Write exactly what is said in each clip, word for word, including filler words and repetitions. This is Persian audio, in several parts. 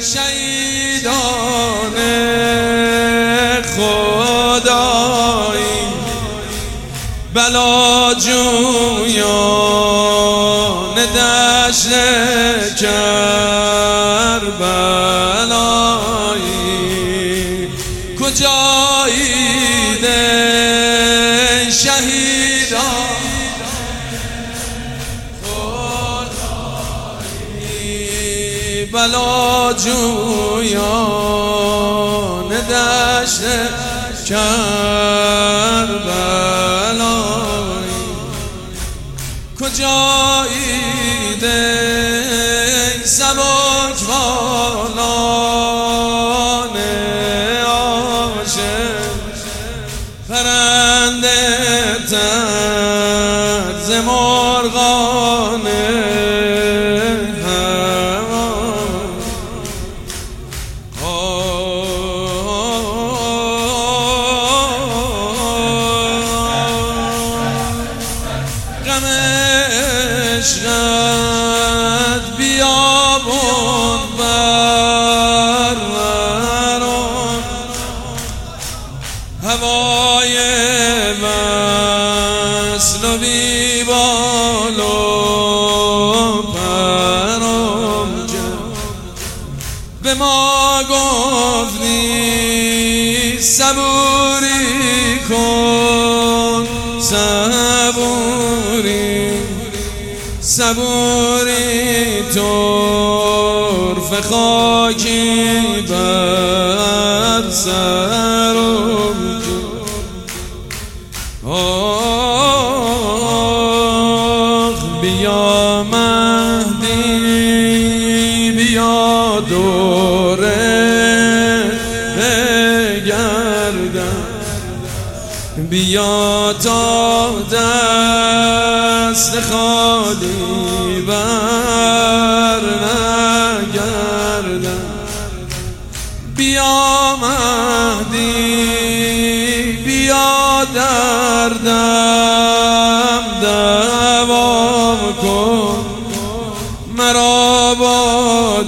شهیدان خدایی بلا جویان دشت کربلایی کجایید شهیدان خدایی بلا جویان دشت کربلایی کجایید سبکبالان عاشق پرنده تر ز مرغان غم عشقت بیابون بر وران هوای وصل و بی بال و پرم به ما گفتی صبوری کن صبوری صبوری طرف خاکی بر سرم آخ بیا مهدی بیا دوره بگردم بیا تا دست خالی بر نگردم بیا مهدی بیا دردم دوام کن مرا با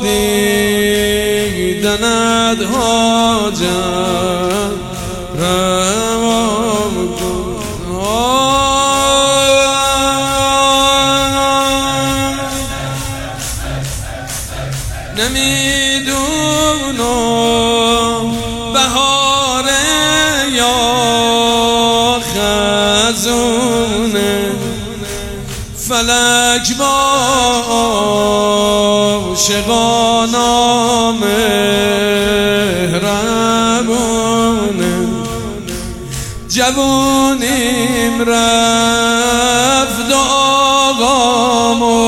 دیدنت حاجت روام کن نمیدونم بهار یا خزونه فلک با عاشقان مهربونه جوونیم رفت و آقامو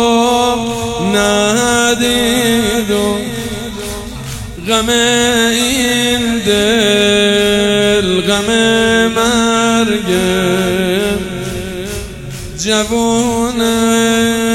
ندید و غم این دل غم مرگ جوونه